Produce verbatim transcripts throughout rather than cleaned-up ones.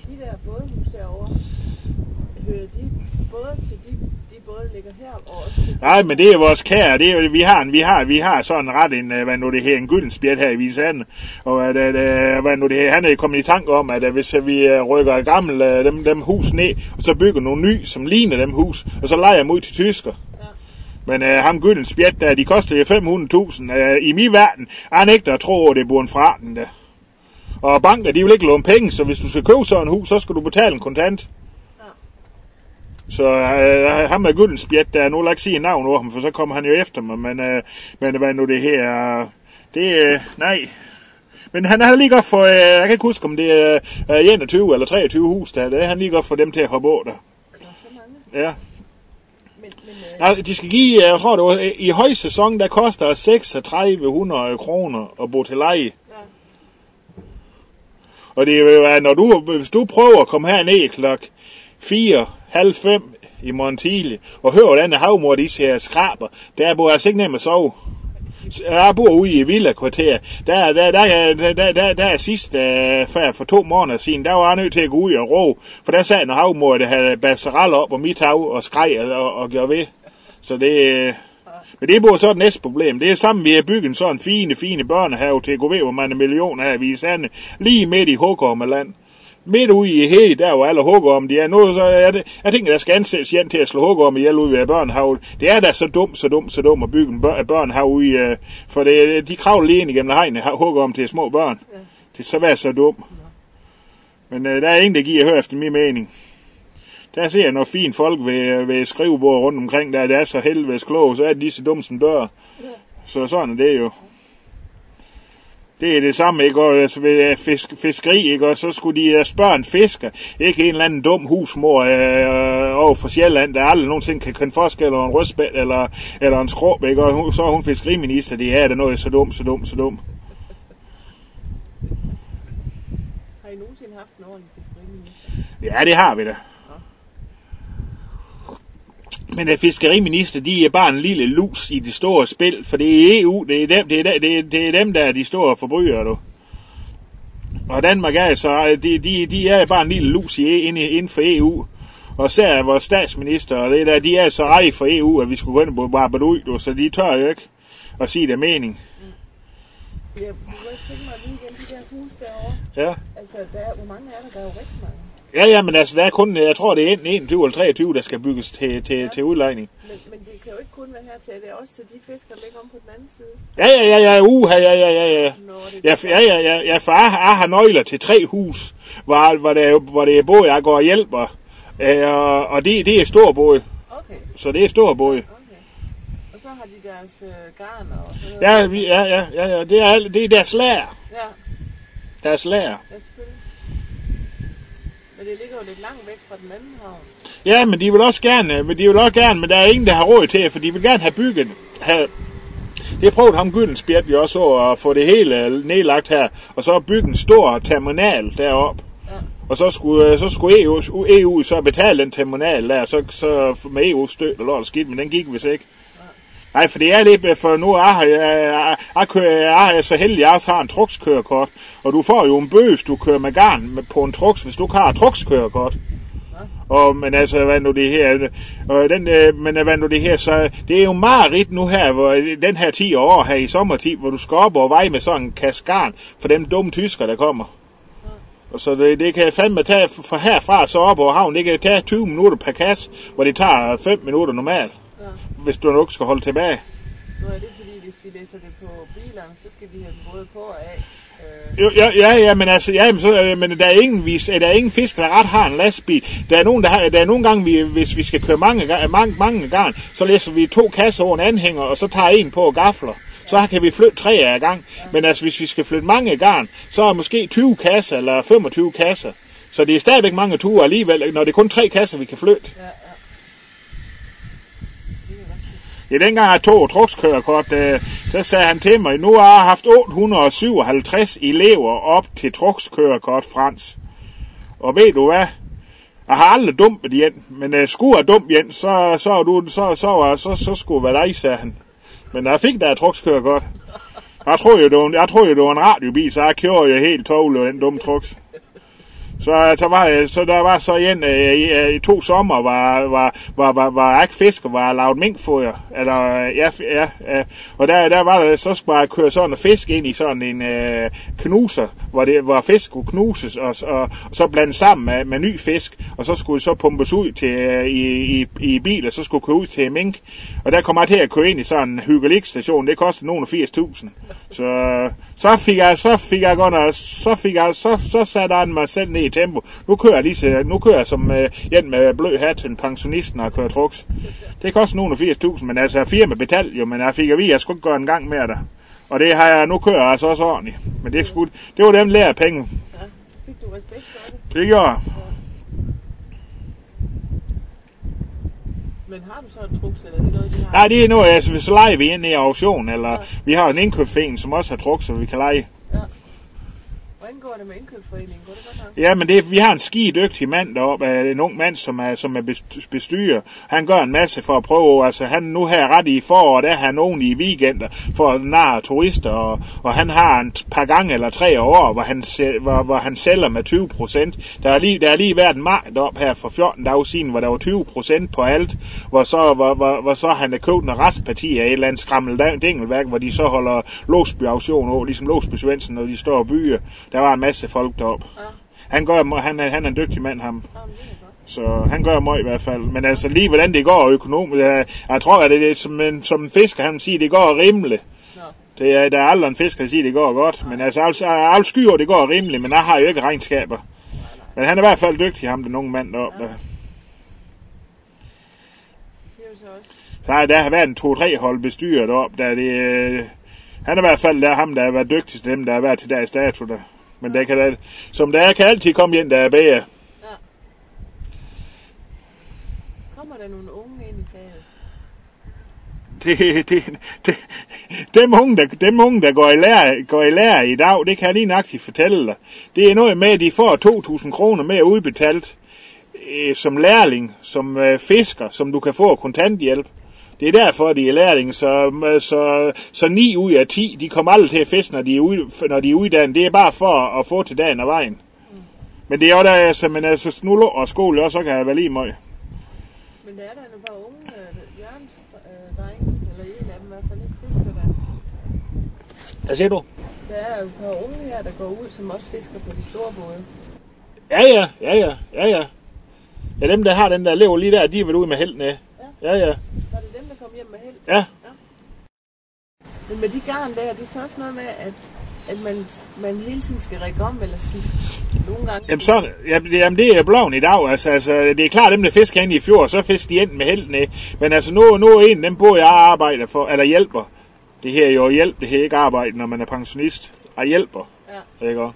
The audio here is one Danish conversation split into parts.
de der bådehus derovre, hører de både til de, de både ligger her og også til... Nej, men det er vores kære, det er jo, vi har en, vi har, vi har sådan ret en, hvad nu det her, en Gyldenspjæt her i Hvidesande, og at, at, hvad nu det her, han er kommet i tanke om, at hvis vi rykker et gammelt dem, dem hus ned, og så bygger nogle nye, som ligner dem hus, og så leger dem ud til tysker. Men uh, ham Gyldenspjæt der, de koster jo fem hundrede tusind. Uh, I min verden er han ikke der tror, at det bor en fraten der. Og banker, de vil ikke låne penge, så hvis du skal købe sådan en hus, så skal du betale en kontant. Ja. Så uh, ham med Gyldenspjæt der, nu vil jeg ikke sige en navn over ham, for så kommer han jo efter mig. Men, uh, men hvad nu det her, det uh, nej. Men han har lige godt for, uh, jeg kan ikke huske, om det er uh, enogtyve eller treogtyve hus der, det er han lige godt for dem til at hoppe over der. Der er så mange. Ja. Men, men, øh... ja, de skal give, jeg tror det var, i højsæson, der koster seksogtredive hundrede kroner at bo til leje. Ja. Og det er jo, når du, hvis du prøver at komme herned klok fire, halv fem i morgen tidlig, og hører, hvordan havmor de ser skraber, der bor altså ikke nemt at sove. Jeg bor ude i villa-kvarter. Der, der, der, der, der, der, der er sidst uh, for to måneder siden, der var jeg nødt til at gå ud og ro. For der sad en havmor, der havde basserall op og mit hav og skreg og, og gjorde ved. Så det... Men det er så et næste problem. Det er sammen, vi har bygget en sådan fine, fine børnehave til at gå ved, hvor man er millioner af Hvidesande. Lige midt i Hugormeland. Midt ude i Hede, der hvor alle hugorme de er. Nu, så er det, jeg tænker, der skal ansættes igen til at slå hugorme ihjel ude ved børnehave. Det er da så dumt, så dumt, så dumt at bygge en bør- børnehave ude. Uh, for det, de kravler lige ind igennem hegnet hugorme til små børn. Ja. Det er så være så dumt. Ja. Men uh, der er ingen, der giver hør efter min mening. Der ser jeg noget fint folk ved, ved skrivebord rundt omkring, der det er så helvedes kloge, så er de lige så dumme som dør. Ja. Så sådan er det jo. Det er det samme, ikke? Og altså, ved fisk, fiskeri, ikke? Og så skulle de spørge en fisker, ikke en eller anden dum husmor øh, over for Sjælland, der aldrig nogensinde kan kende forskel eller en rødspæt eller, eller en skråb, ikke? Og hun, så er hun fiskeriminister, det er det noget så dumt, så dumt, så dumt. Har I nogensinde haft en ordentlig fiskeriminister? Ja, det har vi da. Men at fiskeriminister, de er bare en lille lus i det store spil, for det er E U, det er dem, det er, det er, det er dem der er de store forbrydere, du. Og Danmark er så, de, de, de er bare en lille lus inden for E U. Og så er vores statsminister, og det der, de er så rej for E U, at vi skulle gå ind og bare ud, du, så de tør jo ikke at sige det mening. Mm. Jeg kunne ikke tænke mig lige igen de der hus derovre. Ja. Altså, der er, hvor mange er der? Der er jo rigtig mange. Ja, ja, men altså, der er kun, jeg tror, det er enten enogtyve eller treogtyve, der skal bygges til, til, ja. til udlejning. Men, men det kan jo ikke kun være her til, det er også til de fisk, der ligger om på den anden side. Ja, ja, ja, ja, uha, ja, ja, ja, ja. Ja, ja, ja, ja, ja, for jeg, jeg har nøgler til tre hus, hvor, hvor, det, hvor det er båd, jeg går og hjælper. Øh, og det, det er stor båd. Okay. Så det er stor båd. Okay. Og så har de deres øh, garn og sådan noget. Ja, ja, ja, ja, ja, det er, det er deres lager. Ja. Deres lager. Ja, men det ligger jo lidt langt væk fra den anden havn. Ja, men de vil også gerne, men de vil også gerne, men der er ingen, der har råd til, for de vil gerne have bygget. Have, det prøvede ham Gyldenspjæt, vi også så, at få det hele nedlagt her, og så bygge en stor terminal deroppe. Ja. Og så skulle, så skulle E U, E U så betale den terminal der, så, så med E U støt og lort skidt, men den gik vist ikke. Nej, for det er lidt, for nu er jeg, jeg, jeg, jeg er så heldig, at jeg også har en trukskørekort, og du får jo en bøde, hvis du kører med garn på en truks, hvis du ikke har et trukskørekort. Og, men altså, hvad nu det her, og den, men hvad nu det her, så det er jo meget rigt nu her, hvor den her ti år her i sommertid, hvor du skal op og veje med sådan en kasse garn for dem dumme tyskere, der kommer. Og så det, det kan fandme tage fra herfra så op over havn, det kan tage tyve minutter per kasse, hvor det tager fem minutter normalt. Ja. Hvis du nok skal holde tilbage. Nå er det fordi, hvis de læser det på bilerne, så skal de have den både på og af. Øh... Jo, ja, ja, ja, men altså, ja, men, så, men der er ingen, vis, der er ingen fisk, der ret har en lastbil. Der er nogen, der har, der er nogle gange, vi, hvis vi skal køre mange, mange, mange garn, så læser vi to kasser over en anhænger, og så tager en på og gafler. Så kan vi flytte tre af gang. Ja. Men altså, hvis vi skal flytte mange garn, så er måske tyve kasser eller femogtyve kasser. Så det er stadigvæk mange ture alligevel, når det er kun tre kasser, vi kan flytte. Ja, ja. Ja, dengang jeg tog trukskørekort, øh, så sagde han til mig, nu har jeg haft otte hundrede og syvoghalvtreds elever op til trukskørekort, Frans. Og ved du hvad? Jeg har aldrig dumpet igen, men øh, skulle jeg dumpe igen, så, så, du, så, så, så, så, så skulle være dig, sagde han. Men jeg fik da trukskørekort. Jeg troede jo, det var, jeg troede jo, det var en radiobil, så jeg kørte jo helt tålet den dumme truks. Så, altså, var, så der var så en øh, i, i to sommer, var, var, var, var, var ikke fisk, og var lavet minkfoder. Eller, ja, ja, ja. Og der, der var der, så skulle jeg køre sådan en fisk ind i sådan en øh, knuser, hvor, det, hvor fisk skulle knuses, og, og, og så blandes sammen med, med ny fisk, og så skulle det så pumpes ud til, øh, i, i, i bil, og så skulle køre ud til mink. Og der kom jeg til at køre ind i sådan en hyggelikstation, det kostede nogen af firs tusind. Så, så fik jeg, så fik jeg godt nok, så fik jeg, så, så satte jeg mig selv ned i tempo. Nu kører jeg lige, nu kører jeg som øh, en med blød hat, en pensionist, når jeg kører trucks. Det koster nogen af firs tusind, men altså firma betalt jo, men jeg fik at vide, at jeg skulle ikke gøre en gang mere der. Og det har jeg, nu kører jeg altså også ordentligt. Men det, skulle, det var dem lærer penge. Ja, fik du respekt for det? Det gjorde jeg. Ja. Men har du så en trucks, eller er det noget, de har? Nej, det er noget, altså, så leger vi ind i auktion, eller ja. Vi har en indkøbsforening, som også har trucks, så vi kan lege. Ja. Hvordan går det med indkøbsforeningen? Går det godt nok? Ja, men det, vi har en skidygtig mand deroppe, en ung mand, som er, som er bestyrer. Han gør en masse for at prøve, altså han nu her ret i foråret, der har han nogen i weekender for at narre turister, og, og han har en par gange eller tre år, hvor han, hvor, hvor han sælger med tyve procent. Der er lige, der er lige været en marked op her for fjorten dage siden, hvor der var tyve procent på alt, hvor så, hvor, hvor, hvor så han har købt en restparti af et eller andet skræmmel dingelværk, hvor de så holder Låsby-auktion over, ligesom Låsby Svendsen, når de står og byer. Der var en masse folk deroppe. Ja. Han, gør, han, er, han er en dygtig mand, ham. Ja, så han gør mig i hvert fald. Men altså lige hvordan det går økonomisk, jeg, jeg tror, at det er som en, som en fisker, han siger, det går rimeligt. Ja. Det er, der er aldrig en fisker, der siger, det går godt. Ja. Men altså, altså alt skyer, det går rimeligt, men jeg har jo ikke regnskaber. Ja, men han er i hvert fald dygtig, ham, den unge mand deroppe. Ja. Der. Det er jo så også. Der, der har været en to-tre hold bestyret deroppe, der det... Han er i hvert fald der, ham, der har været dygtigst af dem, der har været til dags dato der. Men der kan, som der er, kan altid komme ind, der er bedre. Ja. Kommer der nogle unge ind i faget? Det, det, det, dem, unge, der, dem unge, der går i lære, går i lære i dag, det kan jeg lige nøjagtigt fortælle dig. Det er noget med, at de får to tusind kroner mere udbetalt øh, som lærling, som øh, fisker, som du kan få kontanthjælp. Det er derfor, de er lærlinge, så, så, så ni ud af ti, de kommer aldrig til at fiske, når de er, ud, når de er uddannet. Det er bare for at få til dagen og vejen. Mm. Men det er jo der, altså, men altså, nu og skole også, så kan jeg være lige meget. Men der er der nogle par unge uh, jørgens-drenge, eller en af dem i hvert fald, ikke fisker der. Hvad siger du? Der er jo et par unge her, der går ud, som også fisker på de store både. Ja, ja, ja, ja, ja, ja. Ja, dem, der har den der lever lige der, de er vel ude med held næ. Ja, ja. Var det dem, der kom hjem med held? Ja. Ja. Men med de garn der, det er så også noget med, at, at man, man hele tiden skal række om eller skifte nogle gange. Jamen, så, jamen det er bloven i dag. Altså, altså, det er klart, dem der fisker ind i fjor, så fisker de ind med held næ. Men altså, nu, nu er en af dem, hvor jeg arbejder for, eller hjælper. Det her er jo hjælp, det her er ikke arbejde, når man er pensionist. Jeg hjælper. Ja. Ikke også?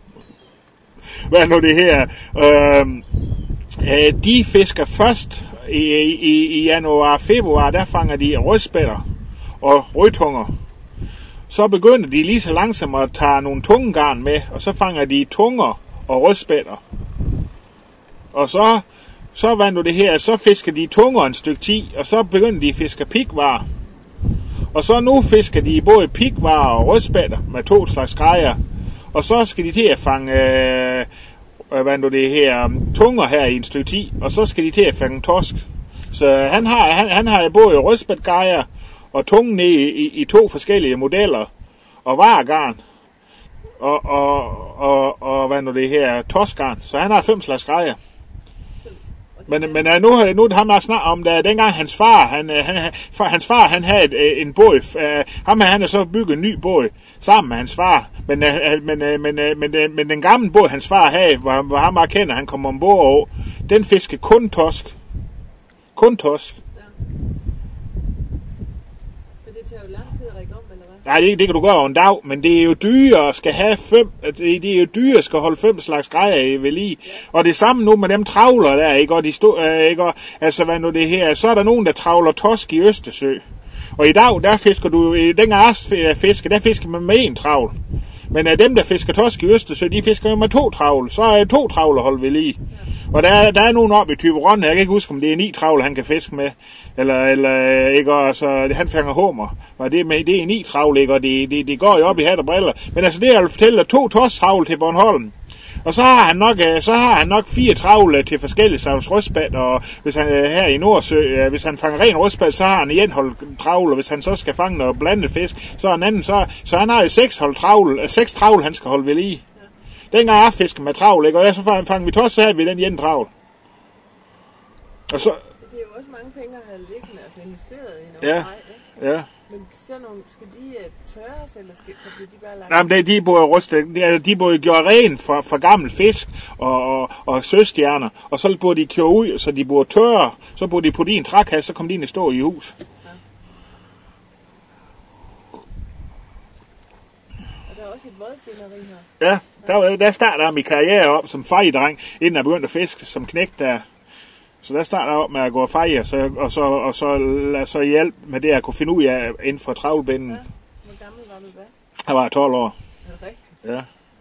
Hvad er nu det her? Øhm, øh, de fisker først i, i, i januar og februar, der fanger de rødspætter og rødtunger. Så begynder de lige så langsomt at tage nogle tungegarn med, og så fanger de tunger og rødspætter. Og så, så hvad nu det her, så fisker de tunger en stykke tid, og så begynder de at fiske pikvarer. Og så nu fisker de både pikvarer og rødspætter med to slags grejer. Og så skal de til at fange øh, hvad nu det her, tunger her i en stykke tid, og så skal de til at fange torsk. Så han har, han, han har både rødspætgejer og tungen i, i, i to forskellige modeller, og varegarn, og, og, og, og hvad nu det her, torskgarn. Så han har fem slags grejer. Men, men nu, nu har man snakket om, da dengang hans far, han, han, hans far, han havde et, en båd. Ham han har så bygget en ny båd sammen med hans far. Men, men, men, men, men, men den gamle båd, hans far havde, hvor, hvor ham bare kender, han kom ombord over, den fiskede kun torsk. Kun torsk. Ja. Men det tager jo lang tid at række om, eller hvad? Nej, det, det kan du gøre over en dag, men det er jo dyre at skal have fem, det er jo dyre at skal holde fem slags grejer ved lige. Ja. Og det samme nu med dem travler der, ikke? Og de stå, øh, ikke? Og, altså hvad nu det her, så er der nogen, der travler torsk i Østersø. Og i dag, der fisker du, dengang jeg fisker, der fisker man med en travl. Men af dem, der fisker torsk i Østersø, de fisker jo med to travle. Så er to travle holdt ved lige. Og der, der er nogen oppe i Thyborøn, jeg kan ikke huske, om det er ni travle, han kan fiske med. Eller, eller ikke, og så han fanger hummer. Og det, med, det er ni travle, ikke, og det, det, det går jo op i hat og briller. Men altså det, jeg vil fortælle, er to torsk travle til Bornholm. Og så har han nok, så har han nok fire travle til forskellige slags rødspæt, og hvis han her i Nordsø, hvis han fanger ren rødspæt, så har han igen hold travle, og hvis han så skal fange noget blandet fisk, så er han anden, så, så han har jo seks hold travle, seks travle, han skal holde ved lige. Ja. Dengang jeg fisker med travle, ikke? Og så fanger vi tås, så havde vi den ene travle. Og så... Det er jo også mange penge at have liggende, altså investeret i noget. Ja, vej, ja. Men sådan nogle, skal de uh, tørres, eller skal, kan de bare lagt? Nej, men det, de er både rustet, de, de er både gjort ren for, for gammel fisk og, og, og søstjerner, og så burde de køre ud, så de burde tørre, så burde de putte i en trækasse, så kom de ind og stå i hus. Ja. Og der er også et vådfinderi her. Ja, der, der starter min karriere op som fejedreng, inden jeg begyndte at fiske som knægt der. Så der starter jeg op med at gå og feje, så, og så, og så lade så hjælp med det, jeg kunne finde ud af inden for travlbinden. Ja. Hvor gammel var du da? Jeg var tolv år. Er det rigtigt? Ja.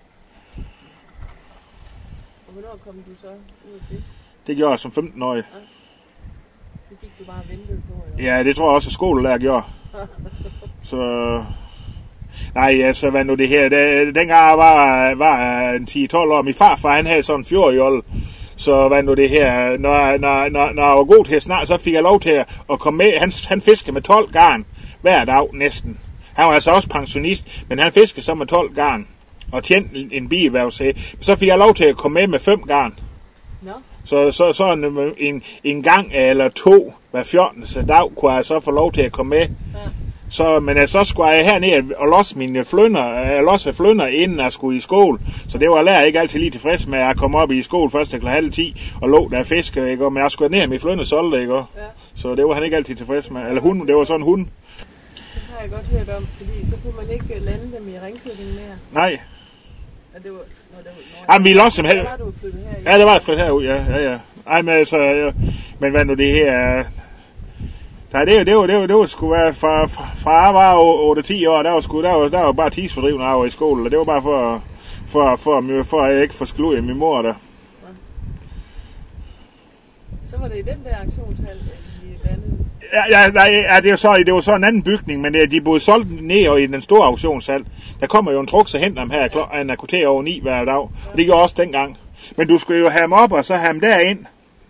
Og hvornår kom du så ud at fiske? Det gjorde jeg som femten-årig. Ja. Det gik du bare og ventede på, eller? Ja, det tror jeg også, at skolelærer gjorde. Så... Nej, altså, hvad nu det her? Det, dengang jeg var, var en ti tolv år, min farfar, han havde sådan en fjordjolle. Så hvad nu det her, når, når, når, når jeg var god til at snart, så fik jeg lov til at komme med. Han, han fiskede med tolv garn hver dag næsten. Han var altså også pensionist, men han fiskede så med tolv garn og tjente en bierhvervsag. Så fik jeg lov til at komme med med fem garn. No. Så, så, så en, en, en gang eller to hver fjortende dag kunne jeg så få lov til at komme med. Ja. Så, men jeg, så skulle jeg herned og losse mine flynder, losse flynder, inden jeg skulle i skole. Så det var jeg lærer ikke altid lige tilfreds med, at jeg kom op i skole først til halv ti og lå der og fiske, ikke? Men jeg skulle ned med flynder solgte, ikke? Ja. Så det var han ikke altid tilfreds med. Eller hun, det var sådan en hund. Det har jeg godt hørt om, fordi så kunne man ikke lande dem i Ringkøbing mere. Nej. Ja, det var, når det var, Jamen, vi losse dem her. Der var du flyttet her. Ja, det var jeg flyttet herud, ja, ja, ja. Ej, men altså, ja. Men hvad nu det her... Nej, det var, det var, det var, det var sgu være fra, fra, fra jeg var otte ti år, der var sgu, der var, der var bare tidsfordriv, når jeg var i skole, og det var bare for, for, for, for at jeg ikke får sklud i min mor der. Ja. Så var det i den der aktionshal, i et andet? Ja, ja, nej, ja, det var så, det var så en anden bygning, men de boede solgt ned i den store auktionshal. Der kommer jo en truck, så henter dem her, ja. En akkuter over ni hver dag, ja. Og det gjorde også dengang. Men du skulle jo have dem op, og så have dem derind.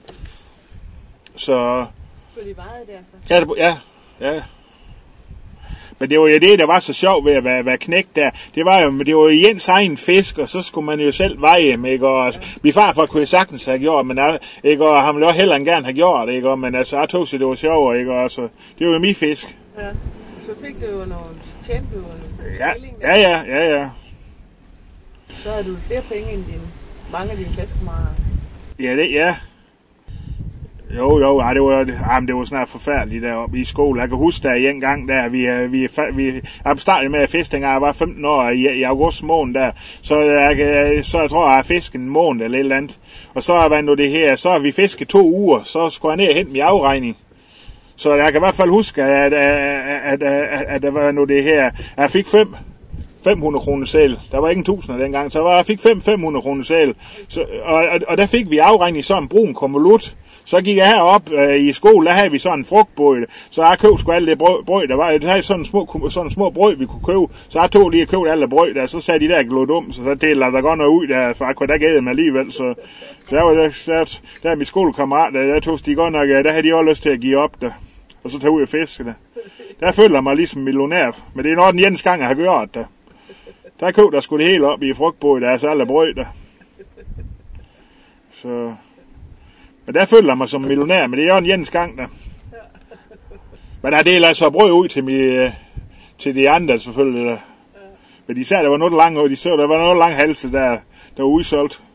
Så... De vejede der så? Ja, ja, ja. Men det var jo det, der var så sjovt ved at være, være knægt der. Det var jo, det var jo Jens egen fisk, og så skulle man jo selv veje dem, ikke? Og ja. Min farfar kunne jo sagtens have gjort, men ikke? Og han ville også heller gerne have gjort, ikke? Men altså, jeg tog sig, det var sjovt, ikke? Og så, det var jo min fisk. Ja, så fik du jo nogle, tjente du jo nogle ja. skilling. Ja, ja, ja, ja. Så havde du flere penge end dine, mange af dine klassekammerater. Ja, det, ja. Jo, jo, ej, det var, ej, det var snart forfærdeligt deroppe i skole. Jeg kan huske der en gang der, vi, vi, vi jeg startede med at fiske, dengang jeg var femten år i, i august måned der, så jeg, så jeg tror, jeg har fisket en måned eller et eller andet. Og så var nu det her, så har vi fisket to uger, så skulle jeg ned og hente min afregning. Så jeg kan i hvert fald huske, at, at, at, at, at der var nu det her, jeg fik fem. fem hundrede kroner sæl. Der var ikke en tusinder dengang, så jeg fik fem fem hundrede kroner sæl. Så, og, og, og der fik vi afregning sådan en brun konvolut. Så gik jeg herop øh, i skole, der havde vi sådan en frugtbåd, så jeg købte sgu alle det brød, brød der var. Der havde sådan små, sådan små brød, vi kunne købe, så jeg tog lige og købte alle brød der, så sagde de der glod dumt, så, så delte der godt noget ud der, for jeg kunne da gæde dem alligevel, så der var der, der, der er min skolekammerat, der, der tog de godt nok, der havde de også lyst til at give op der, og så tage ud og fiske der. Der følte jeg mig ligesom millionær, men det er nok den eneste gang, jeg har gjort der. Der købte jeg sgu det hele op i frugtbåd, der er så alle brød der. Så... Men der følte jeg mig som millionær, men det er jo en jens gang der. Men der deler altså brød ud til, mig, til de andre selvfølgelig. Der. Men de sagde, der var noget langt, og de så, der var noget langt halse, der, der var udsolgt.